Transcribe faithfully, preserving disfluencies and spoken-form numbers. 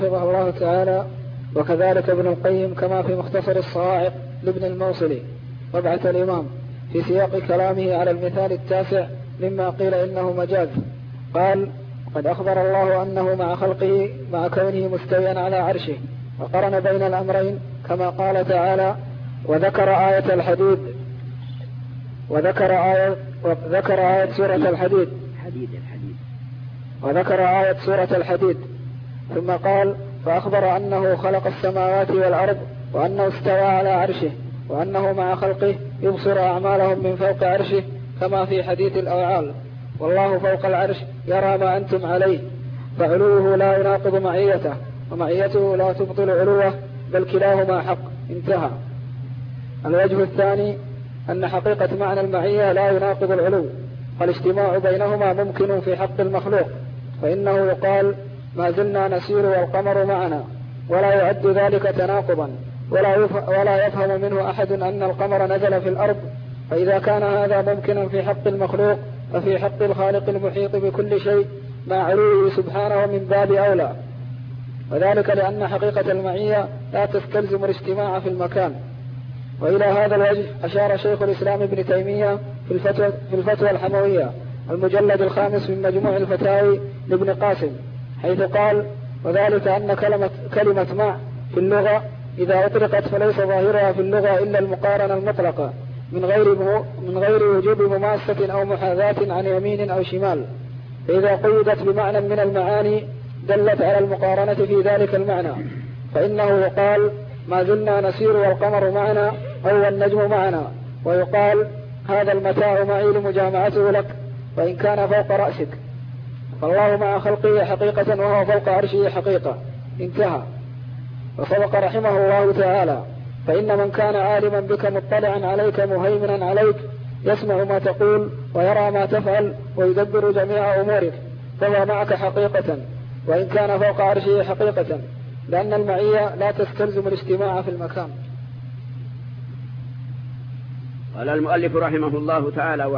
رحمه الله تعالى. وكذلك ابن القيم كما في مختصر الصواعق لابن الموصلي طبعة الإمام في سياق كلامه على المثال التاسع مما قيل إنه مجاز، قال: قد أخبر الله أنه مع خلقه مع كونه مستويا على عرشه، وقرن بين الأمرين كما قال تعالى: وذكر آية الحديد وذكر آية وذكر آية سورة الحديد وذكر آية سورة الحديد ثم قال: فأخبر أنه خلق السماوات والأرض وأنه استوى على عرشه وأنه مع خلقه يبصر أعمالهم من فوق عرشه كما في حديث الأوعال: والله فوق العرش يرى ما أنتم عليه، فعلوه لا يناقض معيته ومعيته لا تبطل علوه، بل كلاهما حق. انتهى. الوجه الثاني أن حقيقة معنى المعية لا يناقض العلو، فالاجتماع بينهما ممكن في حق المخلوق، فإنه يقال: ما زلنا نسير والقمر معنا، ولا يعد ذلك تناقضا، ولا يفهم منه أحد أن القمر نزل في الأرض. فإذا كان هذا ممكنا في حق المخلوق ففي حق الخالق المحيط بكل شيء مع علوه سبحانه من باب أولى، وذلك لأن حقيقة المعية لا تستلزم الاجتماع في المكان. وإلى هذا الوجه أشار شيخ الإسلام ابن تيمية في الفتوى, في الفتوى الحموية المجلد الخامس من مجموع الفتاوي لابن قاسم، حيث قال: وذلك أن كلمة, كلمة مع في اللغة إذا أطلقت فليس ظاهرها في اللغة إلا المقارنة المطلقة من غير, من غير وجوب مماسة أو محاذاة عن يمين أو شمال، فإذا قيدت بمعنى من المعاني دلت على المقارنة في ذلك المعنى، فإنه يقال: ما زلنا نسير والقمر معنا أو النجم معنا، ويقال: هذا المتاع معي لمجامعته لك وإن كان فوق رأسك، فالله مع خلقه حقيقة وهو فوق عرشه حقيقة. انتهى. وصدق رحمه الله تعالى، فإن من كان عالما بك مطلعا عليك مهيمنا عليك يسمع ما تقول ويرى ما تفعل ويدبر جميع أمورك فهو معك حقيقة وإن كان فوق عرشه حقيقة، لأن المعية لا تستلزم الاجتماع في المكان. قال المؤلف رحمه الله تعالى: